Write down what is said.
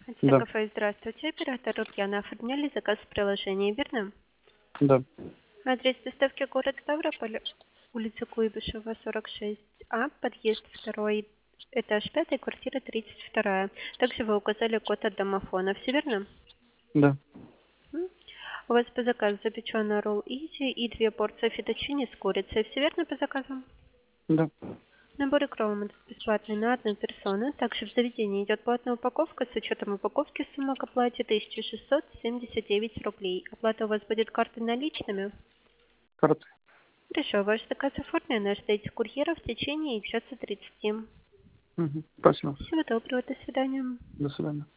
Да, Кафе, здравствуйте. Оператор Ульяна. Оформляли заказ в приложении, верно? да, Адрес доставки город Ставрополь, улица Куйбышева, 46А, подъезд 2, этаж 5, квартира 32. Также вы указали код от домофона. Все верно? да, М? У вас по заказу запеченный ролл изи и 2 порции фетучини с курицей. Все верно по заказу? да. Набор икром бесплатный на одну персону. Также в заведении идет платная упаковка. С учетом упаковки сумма к оплате 1679 рублей. Оплата у вас будет картой наличными. Карты. Хорошо, ваш заказ оформлен. Ожидайте курьера в течение часа 30. Мгм. Спасибо. Всего доброго, до свидания. До свидания.